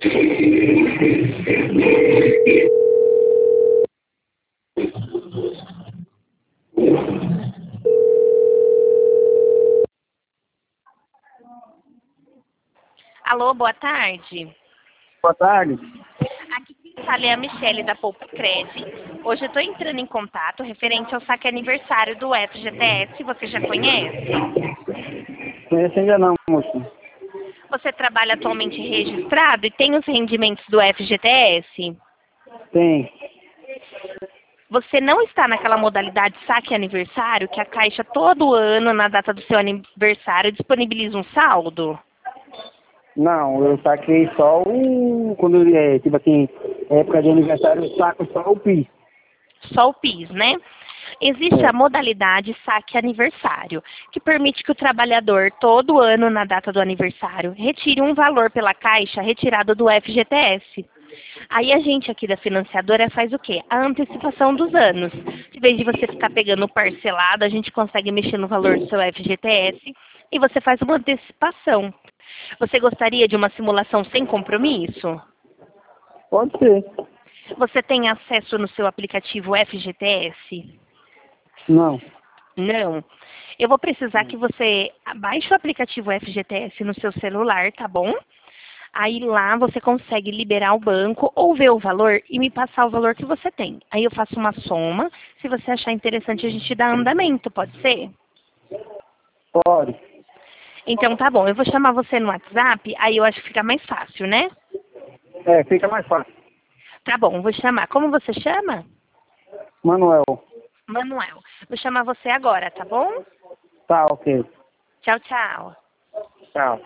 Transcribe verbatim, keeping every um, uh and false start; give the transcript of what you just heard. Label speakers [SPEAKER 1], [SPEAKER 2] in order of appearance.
[SPEAKER 1] Alô, boa tarde.
[SPEAKER 2] Boa tarde.
[SPEAKER 1] Aqui quem fala é a Michele da Poupa Cred. Hoje eu estou entrando em contato referente ao saque aniversário do F G T S. Você já conhece?
[SPEAKER 2] Conheço ainda não, moço.
[SPEAKER 1] Você trabalha atualmente registrado e tem os rendimentos do F G T S?
[SPEAKER 2] Tem.
[SPEAKER 1] Você não está naquela modalidade saque aniversário que a Caixa todo ano, na data do seu aniversário, disponibiliza um saldo?
[SPEAKER 2] Não, eu saquei só o... Quando é, tipo assim, época de aniversário, eu saco só o PIS.
[SPEAKER 1] Só o PIS, né? Existe
[SPEAKER 2] É.
[SPEAKER 1] a modalidade saque aniversário, que permite que o trabalhador, todo ano, na data do aniversário, retire um valor pela Caixa retirado do F G T S. Aí a gente aqui da financiadora faz o quê? A antecipação dos anos. Em vez de você ficar pegando parcelado, a gente consegue mexer no valor do seu F G T S e você faz uma antecipação. Você gostaria de uma simulação sem compromisso?
[SPEAKER 2] Pode ser.
[SPEAKER 1] Você tem acesso no seu aplicativo F G T S?
[SPEAKER 2] Não.
[SPEAKER 1] Não. Eu vou precisar que você baixe o aplicativo F G T S no seu celular, tá bom? Aí lá você consegue liberar o banco ou ver o valor e me passar o valor que você tem. Aí eu faço uma soma. Se você achar interessante, a gente dá andamento, pode ser?
[SPEAKER 2] Pode.
[SPEAKER 1] Então tá bom, eu vou chamar você no WhatsApp, aí eu acho que fica mais fácil, né?
[SPEAKER 2] É, fica mais fácil.
[SPEAKER 1] Tá bom, vou chamar. Como você chama?
[SPEAKER 2] Manuel.
[SPEAKER 1] Manuel. Vou chamar você agora, tá bom?
[SPEAKER 2] Tá, ok.
[SPEAKER 1] Tchau, tchau.
[SPEAKER 2] Tchau.